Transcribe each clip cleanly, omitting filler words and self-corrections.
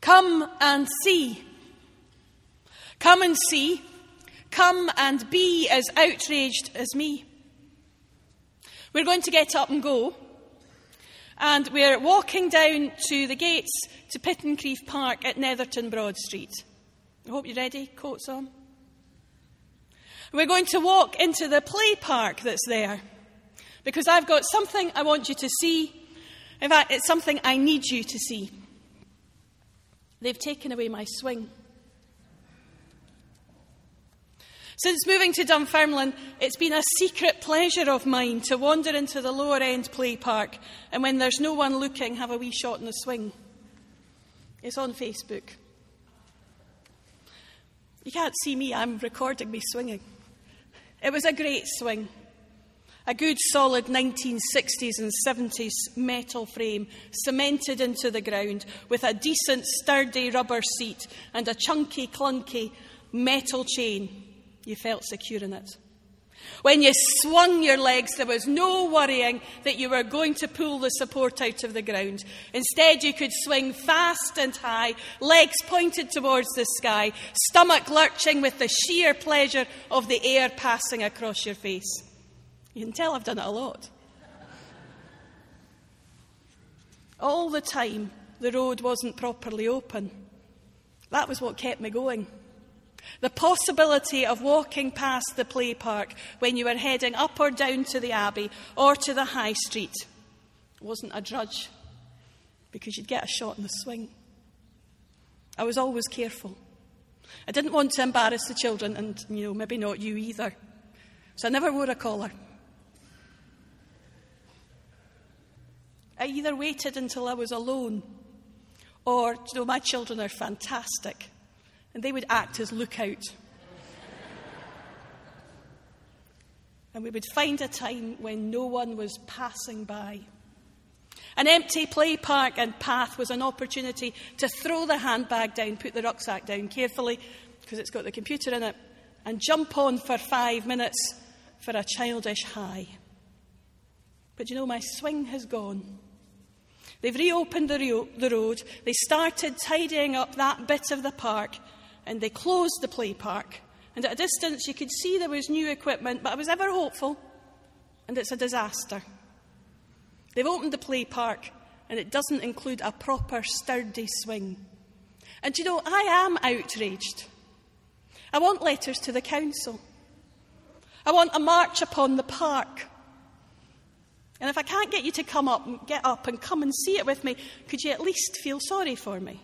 Come and see. Come and see. Come and be as outraged as me. We're going to get up and go. And we're walking down to the gates to Pittencrieff Park at Netherton Broad Street. I hope you're ready, coats on. We're going to walk into the play park that's there, because I've got something I want you to see. In fact, it's something I need you to see. They've taken away my swing. Since moving to Dunfermline, it's been a secret pleasure of mine to wander into the lower end play park and when there's no one looking, have a wee shot in the swing. It's on Facebook. You can't see me, I'm recording me swinging. It was a great swing. A good solid 1960s and 70s metal frame cemented into the ground with a decent sturdy rubber seat and a chunky clunky metal chain. You felt secure in it. When you swung your legs, there was no worrying that you were going to pull the support out of the ground. Instead, you could swing fast and high, legs pointed towards the sky, stomach lurching with the sheer pleasure of the air passing across your face. You can tell I've done it a lot. All the time, the road wasn't properly open. That was what kept me going. The possibility of walking past the play park when you were heading up or down to the Abbey or to the High Street wasn't a drudge, because you'd get a shot in the swing. I was always careful. I didn't want to embarrass the children and, maybe not you either. So I never wore a collar. I either waited until I was alone or, my children are fantastic. And they would act as lookout. And we would find a time when no one was passing by. An empty play park and path was an opportunity to throw the handbag down, put the rucksack down carefully, because it's got the computer in it, and jump on for 5 minutes for a childish high. But my swing has gone. They've reopened the road. They started tidying up that bit of the park. And they closed the play park. And at a distance, you could see there was new equipment, but I was ever hopeful. And it's a disaster. They've opened the play park, and it doesn't include a proper sturdy swing. And I am outraged. I want letters to the council. I want a march upon the park. And if I can't get you to get up and come and see it with me, could you at least feel sorry for me?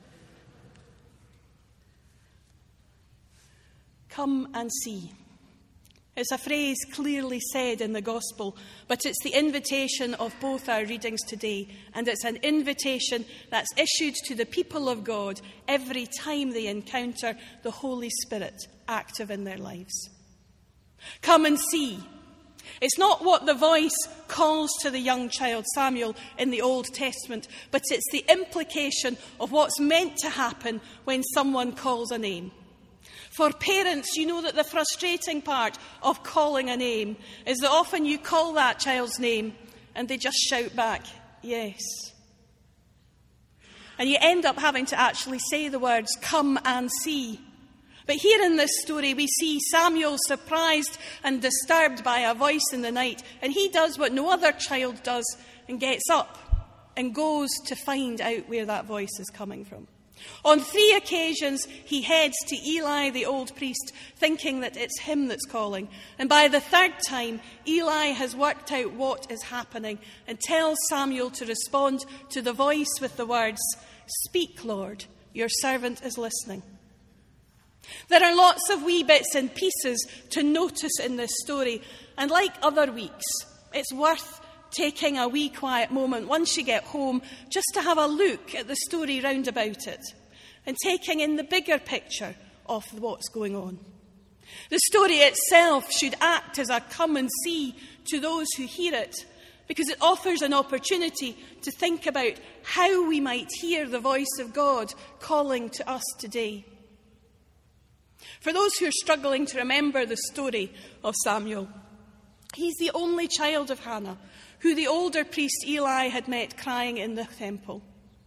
Come and see. It's a phrase clearly said in the Gospel, but it's the invitation of both our readings today, and it's an invitation that's issued to the people of God every time they encounter the Holy Spirit active in their lives. Come and see. It's not what the voice calls to the young child Samuel in the Old Testament, but it's the implication of what's meant to happen when someone calls a name. For parents, you know that the frustrating part of calling a name is that often you call that child's name and they just shout back, yes. And you end up having to actually say the words, come and see. But here in this story, we see Samuel surprised and disturbed by a voice in the night, and he does what no other child does and gets up and goes to find out where that voice is coming from. On 3 occasions, he heads to Eli, the old priest, thinking that it's him that's calling. And by the 3rd time, Eli has worked out what is happening and tells Samuel to respond to the voice with the words, "Speak, Lord, your servant is listening." There are lots of wee bits and pieces to notice in this story, and like other weeks, it's worth taking a wee quiet moment once you get home just to have a look at the story round about it and taking in the bigger picture of what's going on. The story itself should act as a come and see to those who hear it, because it offers an opportunity to think about how we might hear the voice of God calling to us today. For those who are struggling to remember the story of Samuel, he's the only child of Hannah, who the older priest Eli had met crying in the temple.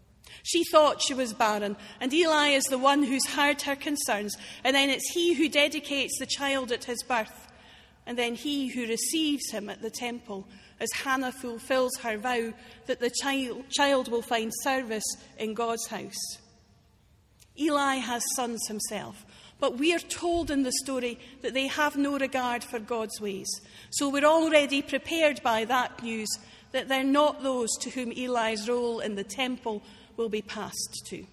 She thought she was barren, and Eli is the one who's heard her concerns, and then it's he who dedicates the child at his birth, and then he who receives him at the temple, as Hannah fulfills her vow that the child will find service in God's house. Eli has sons himself, but we are told in the story that they have no regard for God's ways. So we're already prepared by that news that they're not those to whom Eli's role in the temple will be passed to.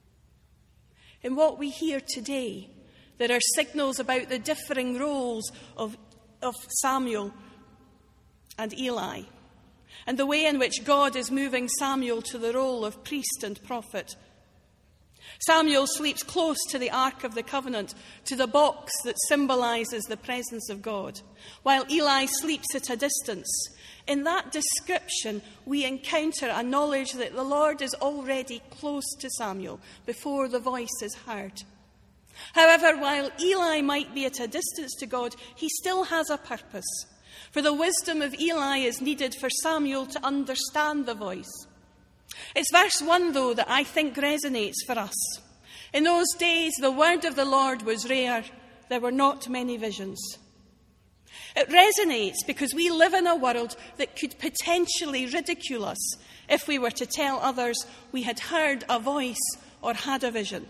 In what we hear today, there are signals about the differing roles of Samuel and Eli, and the way in which God is moving Samuel to the role of priest and prophet. Samuel sleeps close to the Ark of the Covenant, to the box that symbolises the presence of God, while Eli sleeps at a distance. In that description, we encounter a knowledge that the Lord is already close to Samuel before the voice is heard. However, while Eli might be at a distance to God, he still has a purpose. For the wisdom of Eli is needed for Samuel to understand the voice. It's verse 1, though, that I think resonates for us. In those days, the word of the Lord was rare. There were not many visions. It resonates because we live in a world that could potentially ridicule us if we were to tell others we had heard a voice or had a vision.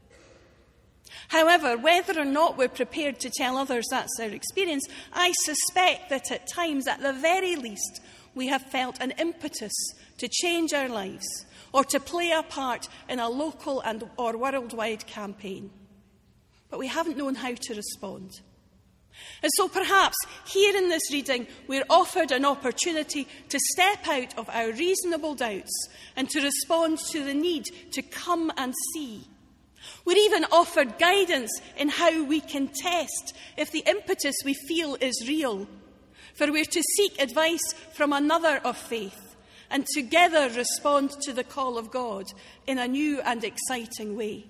However, whether or not we're prepared to tell others that's our experience, I suspect that at times, at the very least, we have felt an impetus to change our lives or to play a part in a local or worldwide campaign. But we haven't known how to respond. And so perhaps here in this reading, we're offered an opportunity to step out of our reasonable doubts and to respond to the need to come and see. We're even offered guidance in how we can test if the impetus we feel is real. For we're to seek advice from another of faith and together respond to the call of God in a new and exciting way.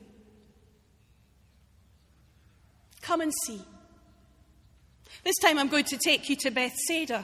Come and see. This time I'm going to take you to Bethsaida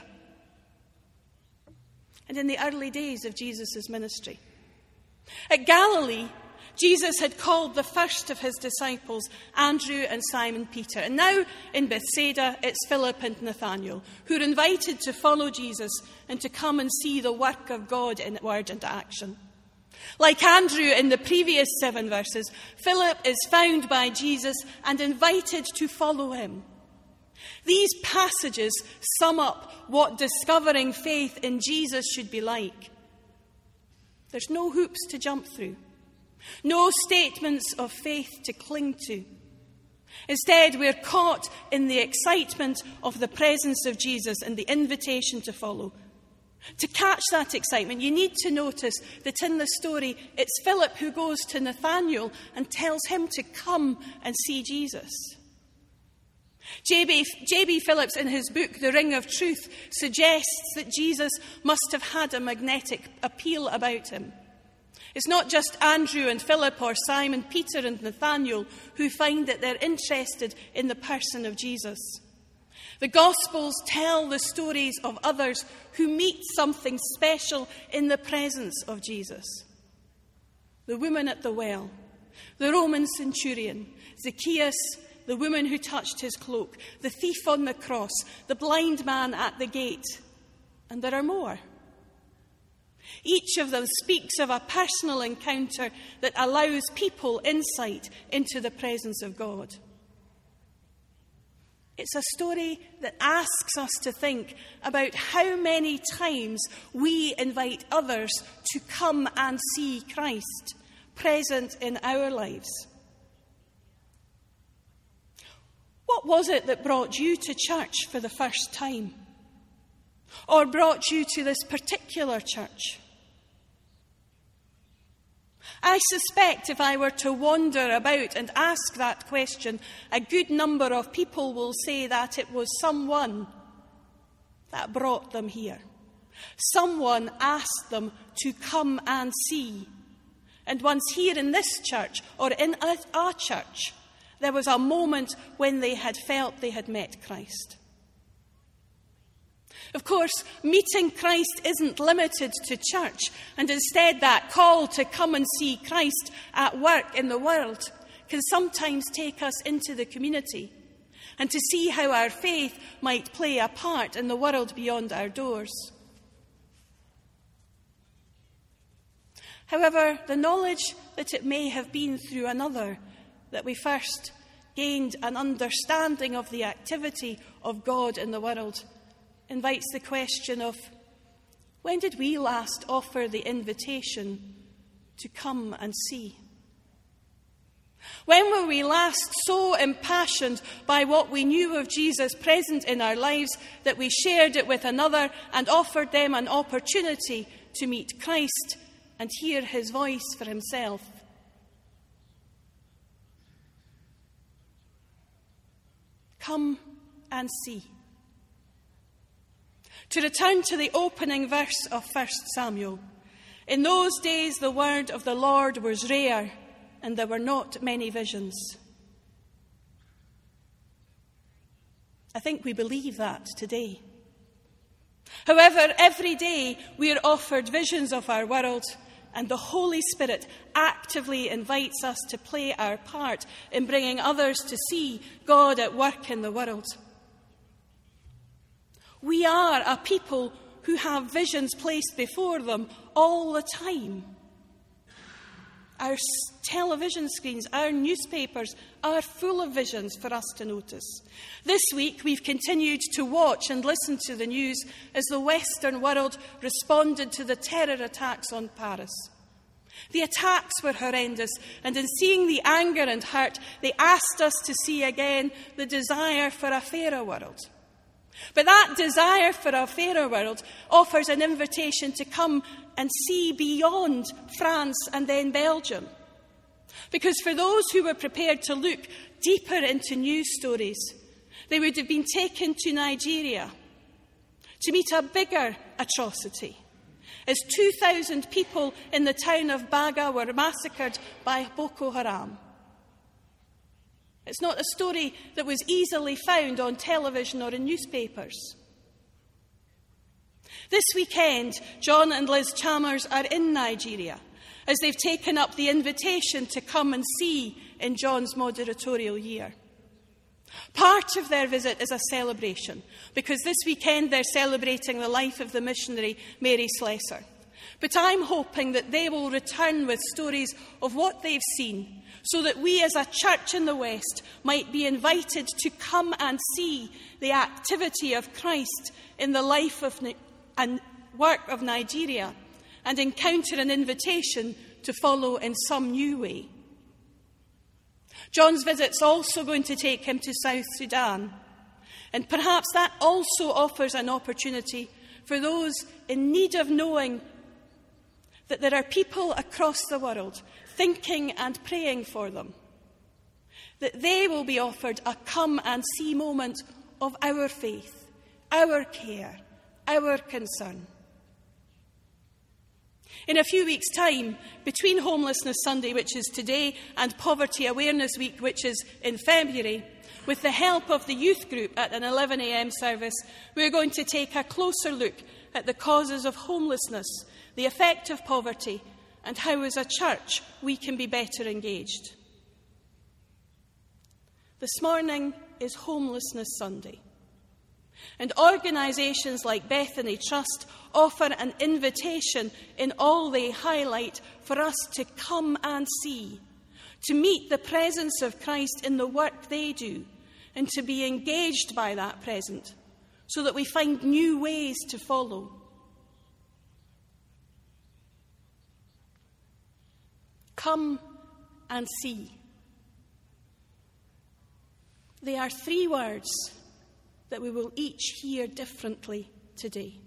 and in the early days of Jesus' ministry. At Galilee, Jesus had called the first of his disciples, Andrew and Simon Peter. And now in Bethsaida, it's Philip and Nathanael, who are invited to follow Jesus and to come and see the work of God in word and action. Like Andrew in the previous 7 verses, Philip is found by Jesus and invited to follow him. These passages sum up what discovering faith in Jesus should be like. There's no hoops to jump through. No statements of faith to cling to. Instead, we're caught in the excitement of the presence of Jesus and the invitation to follow. To catch that excitement, you need to notice that in the story, it's Philip who goes to Nathanael and tells him to come and see Jesus. J.B. Phillips, in his book, The Ring of Truth, suggests that Jesus must have had a magnetic appeal about him. It's not just Andrew and Philip or Simon, Peter and Nathanael who find that they're interested in the person of Jesus. The Gospels tell the stories of others who meet something special in the presence of Jesus. The woman at the well, the Roman centurion, Zacchaeus, the woman who touched his cloak, the thief on the cross, the blind man at the gate, and there are more. Each of them speaks of a personal encounter that allows people insight into the presence of God. It's a story that asks us to think about how many times we invite others to come and see Christ present in our lives. What was it that brought you to church for the first time? Or brought you to this particular church? I suspect if I were to wander about and ask that question, a good number of people will say that it was someone that brought them here. Someone asked them to come and see. And once here in this church, or in our church, there was a moment when they had felt they had met Christ. Of course, meeting Christ isn't limited to church, and instead that call to come and see Christ at work in the world can sometimes take us into the community and to see how our faith might play a part in the world beyond our doors. However, the knowledge that it may have been through another that we first gained an understanding of the activity of God in the world invites the question of, when did we last offer the invitation to come and see? When were we last so impassioned by what we knew of Jesus present in our lives that we shared it with another and offered them an opportunity to meet Christ and hear his voice for himself? Come and see. To return to the opening verse of 1 Samuel, in those days the word of the Lord was rare, and there were not many visions. I think we believe that today. However, every day we are offered visions of our world, and the Holy Spirit actively invites us to play our part in bringing others to see God at work in the world. We are a people who have visions placed before them all the time. Our television screens, our newspapers are full of visions for us to notice. This week we've continued to watch and listen to the news as the Western world responded to the terror attacks on Paris. The attacks were horrendous, and in seeing the anger and hurt, they asked us to see again the desire for a fairer world. But that desire for a fairer world offers an invitation to come and see beyond France and then Belgium. Because for those who were prepared to look deeper into news stories, they would have been taken to Nigeria to meet a bigger atrocity, as 2,000 people in the town of Baga were massacred by Boko Haram. It's not a story that was easily found on television or in newspapers. This weekend, John and Liz Chalmers are in Nigeria as they've taken up the invitation to come and see in John's moderatorial year. Part of their visit is a celebration, because this weekend they're celebrating the life of the missionary Mary Slessor. But I'm hoping that they will return with stories of what they've seen, so that we as a church in the West might be invited to come and see the activity of Christ in the life and work of Nigeria, and encounter an invitation to follow in some new way. John's visit's also going to take him to South Sudan, and perhaps that also offers an opportunity for those in need of knowing that there are people across the world thinking and praying for them, that they will be offered a come and see moment of our faith, our care, our concern. In a few weeks' time, between Homelessness Sunday, which is today, and Poverty Awareness Week, which is in February, with the help of the youth group at an 11 a.m. service, we're going to take a closer look at the causes of homelessness, the effect of poverty, and how as a church we can be better engaged. This morning is Homelessness Sunday, and organisations like Bethany Trust offer an invitation in all they highlight for us to come and see, to meet the presence of Christ in the work they do, and to be engaged by that presence, so that we find new ways to follow. Come and see. They are three words that we will each hear differently today.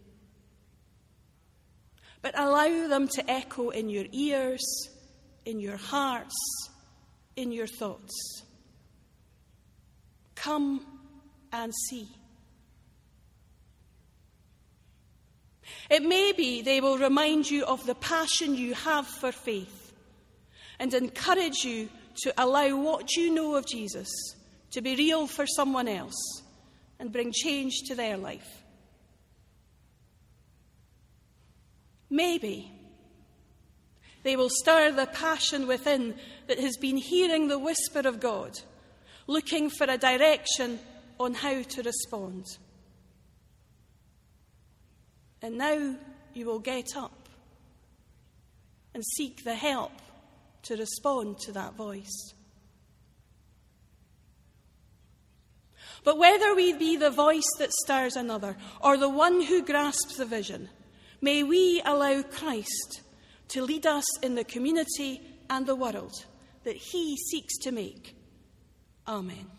But allow them to echo in your ears, in your hearts, in your thoughts. Come and see. It may be they will remind you of the passion you have for faith and encourage you to allow what you know of Jesus to be real for someone else and bring change to their life. Maybe they will stir the passion within that has been hearing the whisper of God, looking for a direction on how to respond. And now you will get up and seek the help to respond to that voice. But whether we be the voice that stirs another or the one who grasps the vision, may we allow Christ to lead us in the community and the world that he seeks to make. Amen.